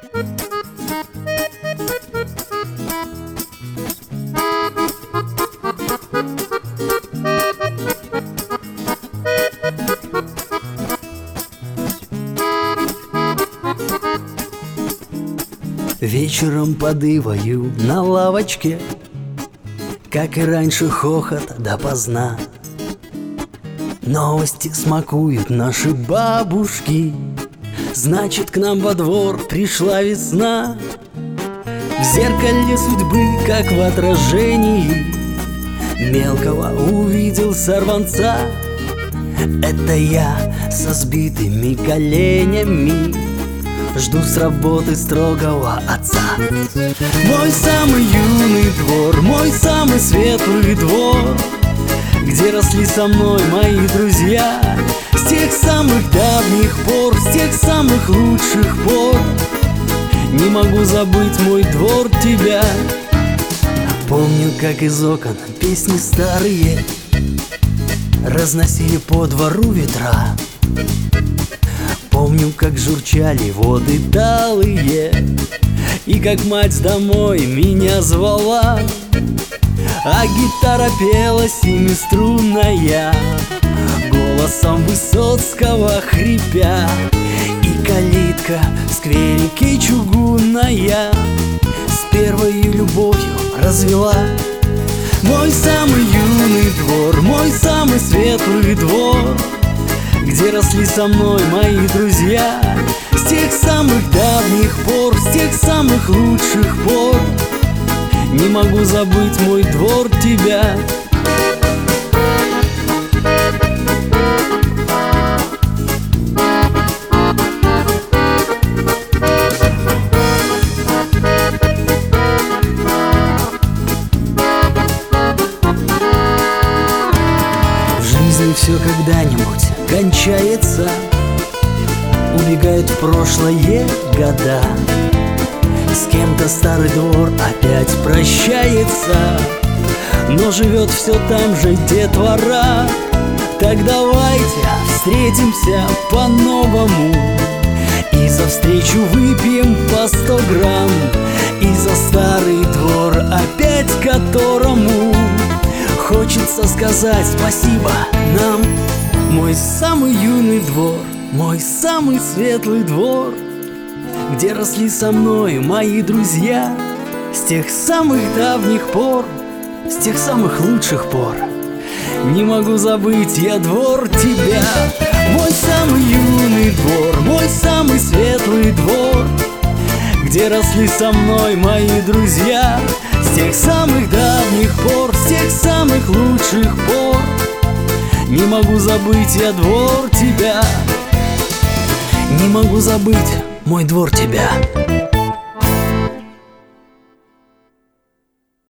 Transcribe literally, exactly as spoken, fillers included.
Вечером подываю на лавочке, как и раньше, хохот допоздна. Новости смакуют наши бабушки, значит, к нам во двор пришла весна. В зеркале судьбы, как в отражении, мелкого увидел сорванца. Это я со сбитыми коленями жду с работы строгого отца. Мой самый юный двор, мой самый светлый двор, где росли со мной мои друзья. С тех самых давних пор, с тех самых лучших пор не могу забыть, мой двор, тебя. Помню, как из окон песни старые разносили по двору ветра. Помню, как журчали воды талые, и как мать домой меня звала. А гитара пела семиструнная, голосом Высоцкого хрипя. И калитка в скверике чугунная с первой любовью развела. Мой самый юный двор, мой самый светлый двор, где росли со мной мои друзья. С тех самых давних пор, с тех самых лучших пор не могу забыть, мой двор, тебя. В жизни все когда-нибудь кончается, убегают в прошлое года. С кем-то старый двор опять прощается, но живет все там же детвора. Так давайте встретимся по-новому и за встречу выпьем по сто грамм. И за старый двор, опять которому хочется сказать спасибо нам. Мой самый юный двор, мой самый светлый двор, где росли со мной мои друзья. С тех самых давних пор, с тех самых лучших пор не могу забыть я, двор, тебя. Мой самый юный двор, мой самый светлый двор, где росли со мной мои друзья. С тех самых давних пор, с тех самых лучших пор не могу забыть я, двор, тебя. Не могу забыть, мой двор, тебя.